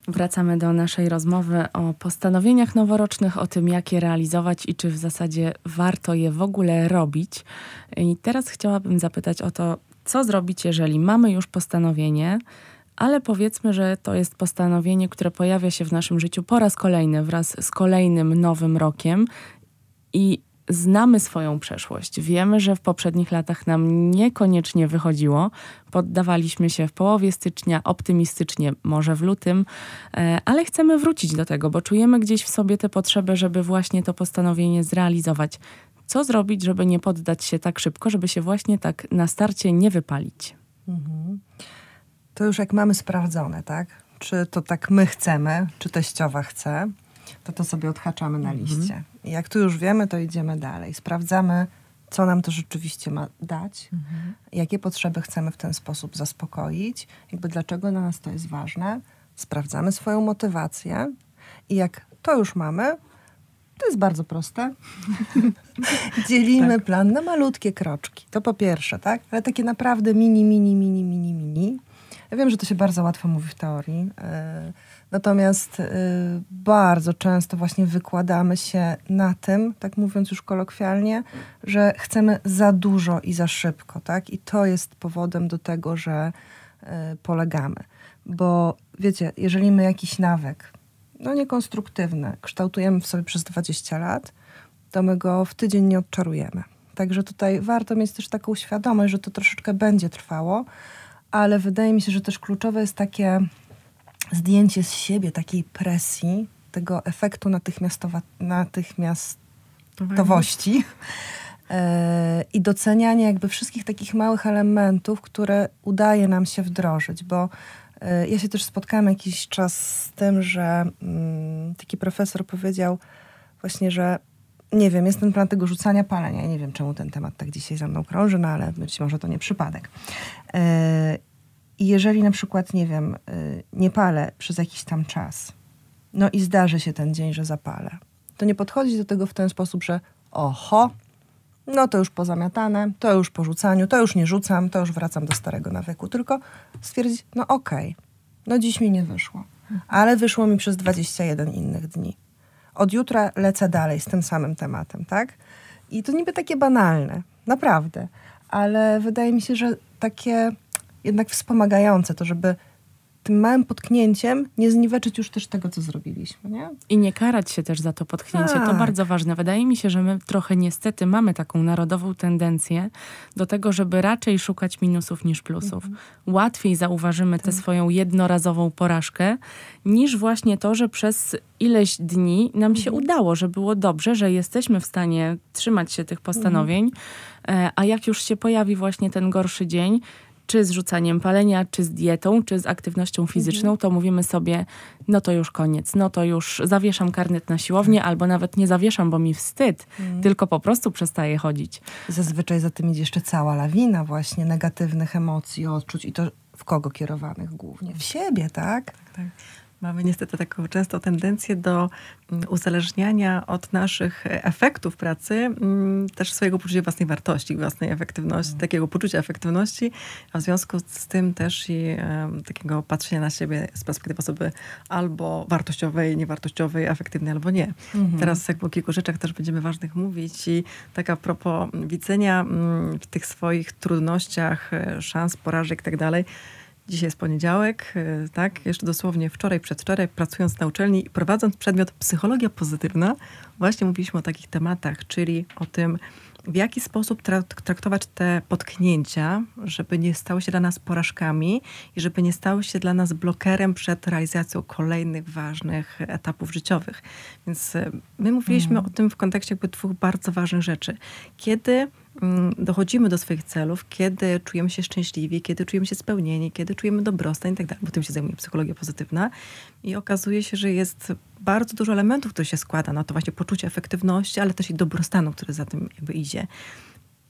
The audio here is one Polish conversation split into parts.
Wracamy do naszej rozmowy o postanowieniach noworocznych, o tym, jak je realizować i czy w zasadzie warto je w ogóle robić. I teraz chciałabym zapytać o to, co zrobić, jeżeli mamy już postanowienie, ale powiedzmy, że to jest postanowienie, które pojawia się w naszym życiu po raz kolejny, wraz z kolejnym nowym rokiem i znamy swoją przeszłość. Wiemy, że w poprzednich latach nam niekoniecznie wychodziło. Poddawaliśmy się w połowie stycznia, optymistycznie może w lutym, ale chcemy wrócić do tego, bo czujemy gdzieś w sobie tę potrzebę, żeby właśnie to postanowienie zrealizować. Co zrobić, żeby nie poddać się tak szybko, żeby się właśnie tak na starcie nie wypalić? To już jak mamy sprawdzone, tak? Czy to tak my chcemy, czy teściowa chce, to sobie odhaczamy na liście. I jak tu już wiemy, to idziemy dalej. Sprawdzamy, co nam to rzeczywiście ma dać, jakie potrzeby chcemy w ten sposób zaspokoić, dlaczego dla nas to jest ważne. Sprawdzamy swoją motywację i jak to już mamy, to jest bardzo proste. Dzielimy plan na malutkie kroczki. To po pierwsze, tak? Ale takie naprawdę mini. Ja wiem, że to się bardzo łatwo mówi w teorii, natomiast bardzo często właśnie wykładamy się na tym, tak mówiąc już kolokwialnie, że chcemy za dużo i za szybko, tak? I to jest powodem do tego, że polegamy. Bo wiecie, jeżeli my jakiś nawyk, niekonstruktywny, kształtujemy w sobie przez 20 lat, to my go w tydzień nie odczarujemy. Także tutaj warto mieć też taką świadomość, że to troszeczkę będzie trwało, ale wydaje mi się, że też kluczowe jest takie zdjęcie z siebie takiej presji, tego efektu natychmiastowości i docenianie wszystkich takich małych elementów, które udaje nam się wdrożyć, bo ja się też spotkałam jakiś czas z tym, że taki profesor powiedział właśnie, że nie wiem, jest ten plan tego rzucania palenia. Ja nie wiem, czemu ten temat tak dzisiaj za mną krąży, ale być może to nie przypadek. I jeżeli na przykład, nie wiem, nie palę przez jakiś tam czas, i zdarzy się ten dzień, że zapalę, to nie podchodzić do tego w ten sposób, że to już pozamiatane, to już po rzucaniu, to już nie rzucam, to już wracam do starego nawyku. Tylko stwierdzić, okej, dziś mi nie wyszło, ale wyszło mi przez 21 innych dni. Od jutra lecę dalej z tym samym tematem, tak? I to niby takie banalne, naprawdę, ale wydaje mi się, że takie jednak wspomagające to, żeby tym małym potknięciem nie zniweczyć już też tego, co zrobiliśmy, nie? I nie karać się też za to potknięcie. To bardzo ważne. Wydaje mi się, że my trochę niestety mamy taką narodową tendencję do tego, żeby raczej szukać minusów niż plusów. Łatwiej zauważymy tę swoją jednorazową porażkę, niż właśnie to, że przez ileś dni nam się udało, że było dobrze, że jesteśmy w stanie trzymać się tych postanowień, a jak już się pojawi właśnie ten gorszy dzień, czy z rzucaniem palenia, czy z dietą, czy z aktywnością fizyczną, to mówimy sobie, to już koniec, to już zawieszam karnet na siłownię, albo nawet nie zawieszam, bo mi wstyd, tylko po prostu przestaję chodzić. Zazwyczaj za tym idzie jeszcze cała lawina właśnie negatywnych emocji, odczuć i to w kogo kierowanych głównie? W siebie, tak? Tak. Mamy niestety taką często tendencję do uzależniania od naszych efektów pracy też swojego poczucia własnej wartości, własnej efektywności, takiego poczucia efektywności, a w związku z tym też i takiego patrzenia na siebie z perspektywy osoby albo wartościowej, niewartościowej, efektywnej albo nie. Teraz o kilku rzeczach też będziemy ważnych mówić i tak a propos widzenia w tych swoich trudnościach, szans, porażek i tak dalej. Dzisiaj jest poniedziałek, tak? Jeszcze dosłownie wczoraj, przedwczoraj, pracując na uczelni i prowadząc przedmiot psychologia pozytywna, właśnie mówiliśmy o takich tematach, czyli o tym, w jaki sposób traktować te potknięcia, żeby nie stały się dla nas porażkami i żeby nie stały się dla nas blokerem przed realizacją kolejnych ważnych etapów życiowych. Więc my mówiliśmy o tym w kontekście dwóch bardzo ważnych rzeczy. Kiedy dochodzimy do swoich celów, kiedy czujemy się szczęśliwi, kiedy czujemy się spełnieni, kiedy czujemy dobrostan i tak dalej, bo tym się zajmuje psychologia pozytywna. I okazuje się, że jest bardzo dużo elementów, które się składa na to właśnie poczucie efektywności, ale też i dobrostanu, który za tym idzie.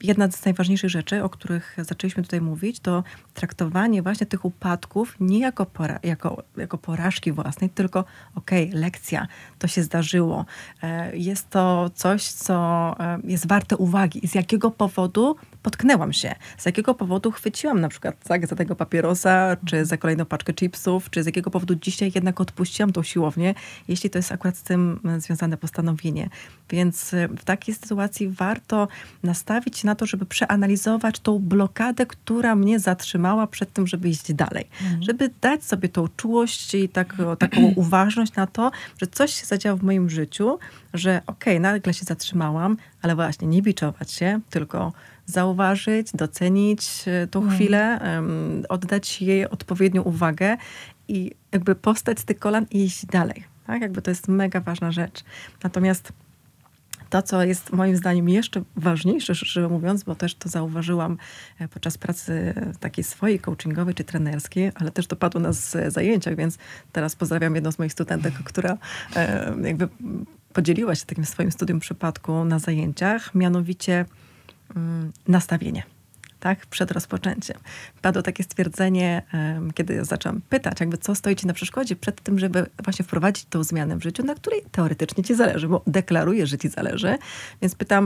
jedna z najważniejszych rzeczy, o których zaczęliśmy tutaj mówić, to traktowanie właśnie tych upadków nie jako porażki własnej, tylko lekcja, to się zdarzyło. Jest to coś, co jest warte uwagi. Z jakiego powodu potknęłam się? Z jakiego powodu chwyciłam na przykład za tego papierosa, czy za kolejną paczkę chipsów, czy z jakiego powodu dzisiaj jednak odpuściłam tą siłownię, jeśli to jest akurat z tym związane postanowienie. Więc w takiej sytuacji warto nastawić się na to, żeby przeanalizować tą blokadę, która mnie zatrzymała przed tym, żeby iść dalej. Żeby dać sobie tą czułość i taką uważność na to, że coś się zadziało w moim życiu, że nagle się zatrzymałam, ale właśnie nie biczować się, tylko zauważyć, docenić tą chwilę, oddać jej odpowiednią uwagę i jakby powstać z tych kolan i iść dalej. Tak? Jakby to jest mega ważna rzecz. Natomiast to, co jest moim zdaniem jeszcze ważniejsze, szczerze mówiąc, bo też to zauważyłam podczas pracy takiej swojej coachingowej czy trenerskiej, ale też to padło na zajęciach, więc teraz pozdrawiam jedną z moich studentek, która jakby podzieliła się takim swoim studium przypadku na zajęciach, mianowicie nastawienie. Tak, przed rozpoczęciem. Padło takie stwierdzenie, kiedy zaczęłam pytać, co stoi ci na przeszkodzie przed tym, żeby właśnie wprowadzić tą zmianę w życiu, na której teoretycznie ci zależy, bo deklarujesz, że ci zależy. Więc pytam,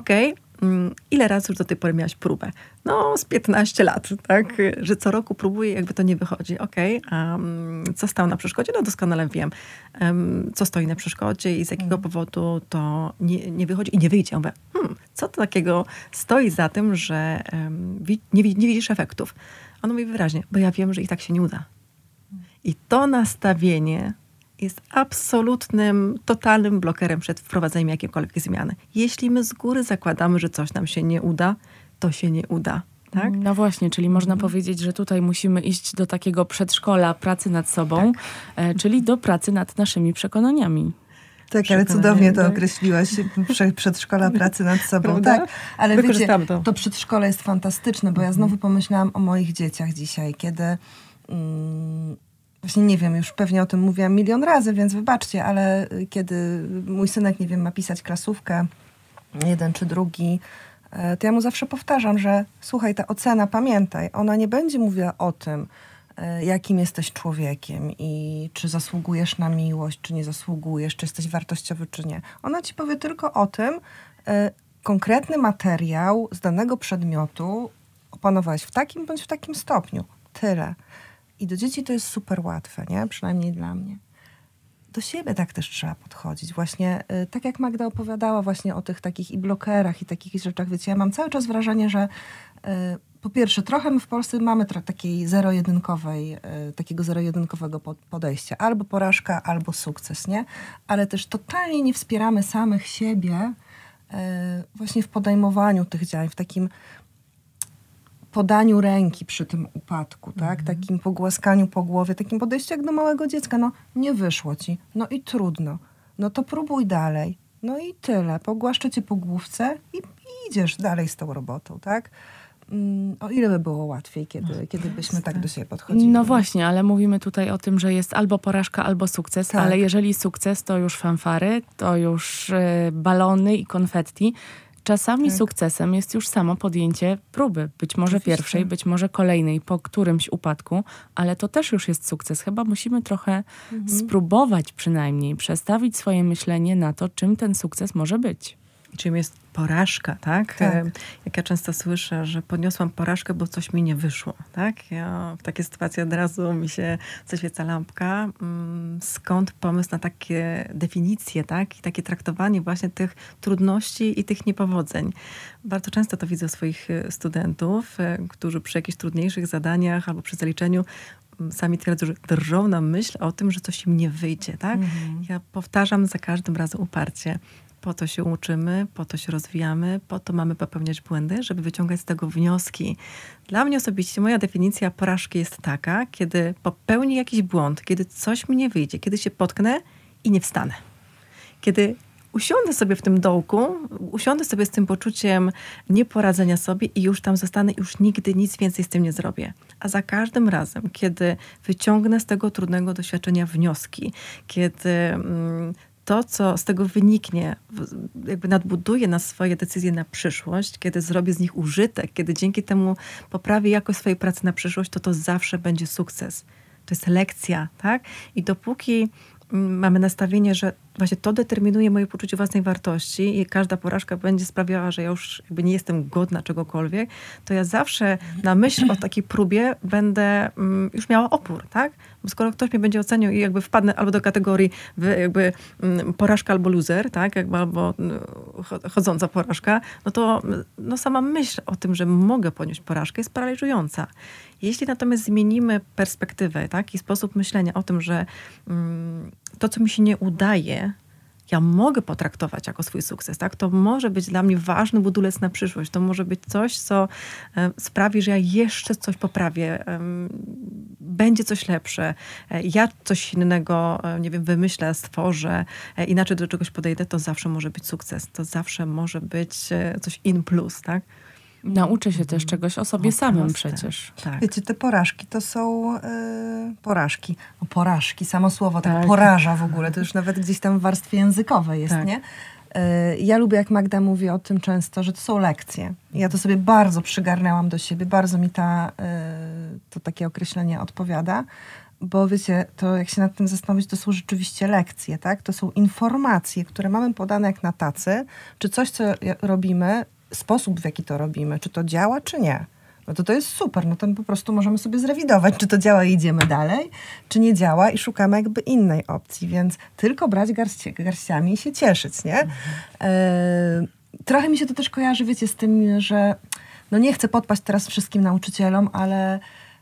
ile razy już do tej pory miałaś próbę? No, z 15 lat, tak? Że co roku próbuję, to nie wychodzi. Co stało na przeszkodzie? No, doskonale wiem, co stoi na przeszkodzie i z jakiego powodu to nie wychodzi i nie wyjdzie. Ja mówię, co to takiego stoi za tym, że nie widzisz efektów? On mówi wyraźnie, bo ja wiem, że i tak się nie uda. I to nastawienie jest absolutnym, totalnym blokerem przed wprowadzeniem jakiejkolwiek zmiany. Jeśli my z góry zakładamy, że coś nam się nie uda, to się nie uda. Tak? No właśnie, czyli można powiedzieć, że tutaj musimy iść do takiego przedszkola pracy nad sobą, czyli do pracy nad naszymi przekonaniami. Tak, ale cudownie to określiłaś. Przedszkola pracy nad sobą. Prawda? Tak, ale wiecie, to przedszkole jest fantastyczne, bo ja znowu pomyślałam o moich dzieciach dzisiaj, kiedy właśnie nie wiem, już pewnie o tym mówiłam milion razy, więc wybaczcie, ale kiedy mój synek, nie wiem, ma pisać klasówkę, jeden czy drugi, to ja mu zawsze powtarzam, że słuchaj, ta ocena, pamiętaj, ona nie będzie mówiła o tym, jakim jesteś człowiekiem i czy zasługujesz na miłość, czy nie zasługujesz, czy jesteś wartościowy, czy nie. Ona ci powie tylko o tym, konkretny materiał z danego przedmiotu opanowałeś w takim bądź w takim stopniu. Tyle. I do dzieci to jest super łatwe, nie? Przynajmniej dla mnie. Do siebie tak też trzeba podchodzić. Właśnie tak jak Magda opowiadała właśnie o tych takich i blokerach i takich rzeczach. Wiecie, ja mam cały czas wrażenie, że po pierwsze, trochę my w Polsce mamy takiego zero-jedynkowego podejścia. Albo porażka, albo sukces, nie? Ale też totalnie nie wspieramy samych siebie właśnie w podejmowaniu tych działań, w takim podaniu ręki przy tym upadku, tak? Takim pogłaskaniu po głowie, takim podejściu jak do małego dziecka. No, nie wyszło ci. No i trudno. No to próbuj dalej. No i tyle. Pogłaszczę cię po główce i idziesz dalej z tą robotą, tak? O ile by było łatwiej, kiedy byśmy tak do siebie podchodzili. No właśnie, ale mówimy tutaj o tym, że jest albo porażka, albo sukces, tak. Ale jeżeli sukces, to już fanfary, to już balony i konfetti. Czasami sukcesem jest już samo podjęcie próby. Być może pierwszej, być może kolejnej, po którymś upadku, ale to też już jest sukces. Chyba musimy trochę spróbować przynajmniej przestawić swoje myślenie na to, czym ten sukces może być. I czym jest porażka, tak? Jak ja często słyszę, że podniosłam porażkę, bo coś mi nie wyszło, tak? W takiej sytuacji od razu mi się zaświeca lampka. Skąd pomysł na takie definicje, tak? I takie traktowanie właśnie tych trudności i tych niepowodzeń. Bardzo często to widzę u swoich studentów, którzy przy jakichś trudniejszych zadaniach albo przy zaliczeniu sami twierdzą, że drżą na myśl o tym, że coś im nie wyjdzie, tak? Ja powtarzam za każdym razem uparcie. Po to się uczymy, po to się rozwijamy, po to mamy popełniać błędy, żeby wyciągać z tego wnioski. Dla mnie osobiście moja definicja porażki jest taka, kiedy popełnię jakiś błąd, kiedy coś mi nie wyjdzie, kiedy się potknę i nie wstanę. Kiedy usiądę sobie w tym dołku, usiądę sobie z tym poczuciem nieporadzenia sobie i już tam zostanę i już nigdy nic więcej z tym nie zrobię. A za każdym razem, kiedy wyciągnę z tego trudnego doświadczenia wnioski, kiedy to, co z tego wyniknie, jakby nadbuduję na swoje decyzje na przyszłość, kiedy zrobię z nich użytek, kiedy dzięki temu poprawię jakość swojej pracy na przyszłość, to zawsze będzie sukces. To jest lekcja, tak? I dopóki mamy nastawienie, że właśnie to determinuje moje poczucie własnej wartości i każda porażka będzie sprawiała, że ja już jakby nie jestem godna czegokolwiek, to ja zawsze na myśl o takiej próbie będę już miała opór, tak? Bo skoro ktoś mnie będzie oceniał i jakby wpadnę albo do kategorii jakby porażka albo loser, tak? Jakby albo chodząca porażka, no to sama myśl o tym, że mogę ponieść porażkę jest paraliżująca. Jeśli natomiast zmienimy perspektywę, tak? I sposób myślenia o tym, że to, co mi się nie udaje, ja mogę potraktować jako swój sukces, tak? To może być dla mnie ważny budulec na przyszłość. To może być coś, co sprawi, że ja jeszcze coś poprawię. Będzie coś lepsze. Ja coś innego, nie wiem, wymyślę, stworzę, inaczej do czegoś podejdę, to zawsze może być sukces. To zawsze może być coś in plus, tak? Nauczę się też czegoś o sobie samym przecież. Tak. Wiecie, te porażki to są porażki. Porażki, samo słowo tak poraża w ogóle. To już nawet gdzieś tam w warstwie językowej jest, nie? Ja lubię, jak Magda mówi o tym często, że to są lekcje. Ja to sobie bardzo przygarnęłam do siebie. Bardzo mi to takie określenie odpowiada. Bo wiecie, to jak się nad tym zastanowić, to są rzeczywiście lekcje, tak? To są informacje, które mamy podane jak na tacy. Czy coś, co robimy, sposób, w jaki to robimy, czy to działa, czy nie. No to jest super, no to po prostu możemy sobie zrewidować, czy to działa i idziemy dalej, czy nie działa i szukamy jakby innej opcji, więc tylko brać garściami i się cieszyć, nie? Trochę mi się to też kojarzy, wiecie, z tym, że no nie chcę podpaść teraz wszystkim nauczycielom, ale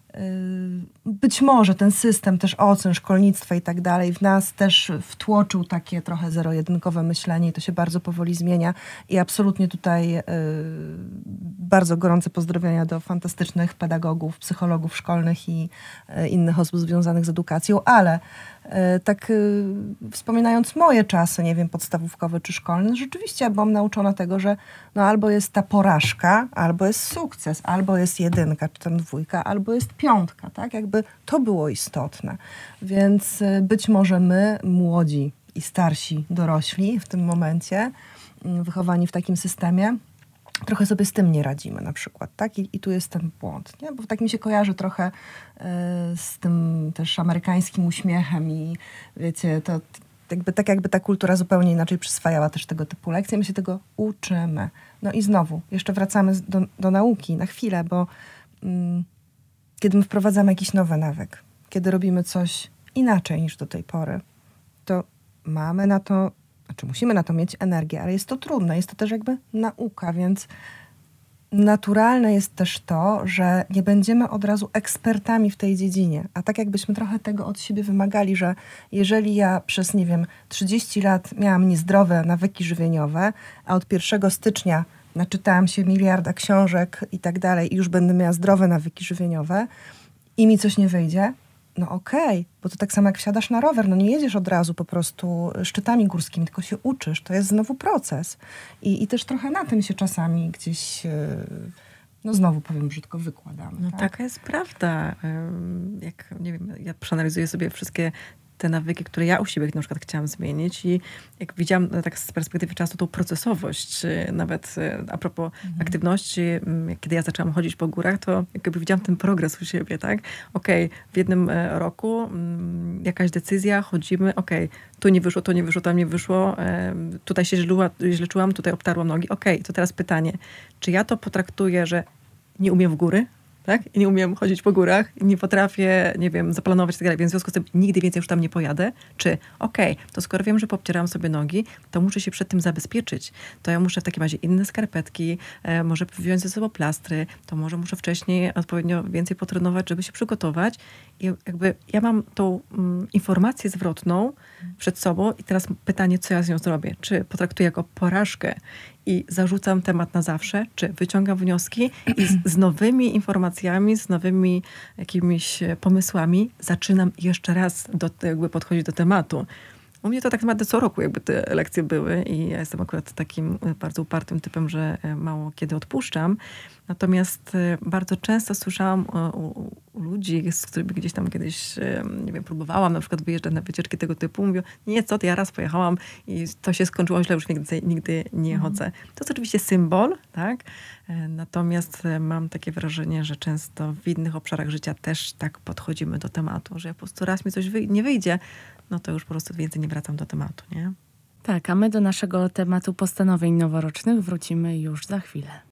być może ten system też ocen, szkolnictwa i tak dalej w nas też wtłoczył takie trochę zero-jedynkowe myślenie i to się bardzo powoli zmienia i absolutnie tutaj bardzo gorące pozdrowienia do fantastycznych pedagogów, psychologów szkolnych i innych osób związanych z edukacją, ale tak wspominając moje czasy, nie wiem, podstawówkowe czy szkolne, rzeczywiście ja byłam nauczona tego, że no albo jest ta porażka, albo jest sukces, albo jest 1, czy tam 2, albo jest 5, tak? Jakby to było istotne. Więc być może my, młodzi i starsi dorośli w tym momencie, wychowani w takim systemie, trochę sobie z tym nie radzimy na przykład, tak? I tu jest ten błąd, nie? Bo tak mi się kojarzy trochę z tym też amerykańskim uśmiechem i wiecie, to jakby ta kultura zupełnie inaczej przyswajała też tego typu lekcje. My się tego uczymy. No i znowu, jeszcze wracamy do nauki na chwilę, bo kiedy my wprowadzamy jakiś nowy nawyk, kiedy robimy coś inaczej niż do tej pory, to mamy na to, musimy na to mieć energię, ale jest to trudne, jest to też jakby nauka, więc naturalne jest też to, że nie będziemy od razu ekspertami w tej dziedzinie, a tak jakbyśmy trochę tego od siebie wymagali, że jeżeli ja przez, 30 lat miałam niezdrowe nawyki żywieniowe, a od 1 stycznia naczytałam się miliarda książek i tak dalej i już będę miała zdrowe nawyki żywieniowe i mi coś nie wyjdzie, no okej, bo to tak samo jak wsiadasz na rower, no nie jedziesz od razu po prostu szczytami górskimi, tylko się uczysz, to jest znowu proces. I też trochę na tym się czasami gdzieś, no znowu powiem brzydko, wykładamy. No tak? taka jest prawda. Jak, nie wiem, ja przeanalizuję sobie wszystkie te nawyki, które ja u siebie na przykład chciałam zmienić i jak widziałam tak z perspektywy czasu tą procesowość, nawet a propos aktywności, kiedy ja zaczęłam chodzić po górach, to jakby widziałam ten progres u siebie, tak? Okej, w jednym roku jakaś decyzja, chodzimy, tu nie wyszło, tam nie wyszło, tutaj się źle czułam, tutaj obtarłam nogi, to teraz pytanie, czy ja to potraktuję, że nie umiem w góry? Tak? I nie umiem chodzić po górach, nie potrafię, nie wiem, zaplanować i tak dalej, więc w związku z tym nigdy więcej już tam nie pojadę. Czy to skoro wiem, że poobcieram sobie nogi, to muszę się przed tym zabezpieczyć. To ja muszę w takim razie inne skarpetki, może wziąć ze sobą plastry, to może muszę wcześniej odpowiednio więcej potrenować, żeby się przygotować. I jakby ja mam tą informację zwrotną przed sobą i teraz pytanie, co ja z nią zrobię? Czy potraktuję jako porażkę i zarzucam temat na zawsze, czy wyciągam wnioski i z nowymi informacjami, z nowymi jakimiś pomysłami zaczynam jeszcze raz jakby podchodzić do tematu. U mnie to tak naprawdę co roku jakby te lekcje były i ja jestem akurat takim bardzo upartym typem, że mało kiedy odpuszczam. Natomiast bardzo często słyszałam u u ludzi, z którymi gdzieś tam kiedyś, nie wiem, próbowałam na przykład wyjeżdżać na wycieczki tego typu, mówią, nie, co ty, ja raz pojechałam i to się skończyło źle, już nigdy nie chodzę. To jest oczywiście symbol, tak? Natomiast mam takie wrażenie, że często w innych obszarach życia też tak podchodzimy do tematu, że jak po prostu raz mi coś nie wyjdzie, no to już po prostu więcej nie wracam do tematu, nie? Tak, a my do naszego tematu postanowień noworocznych wrócimy już za chwilę.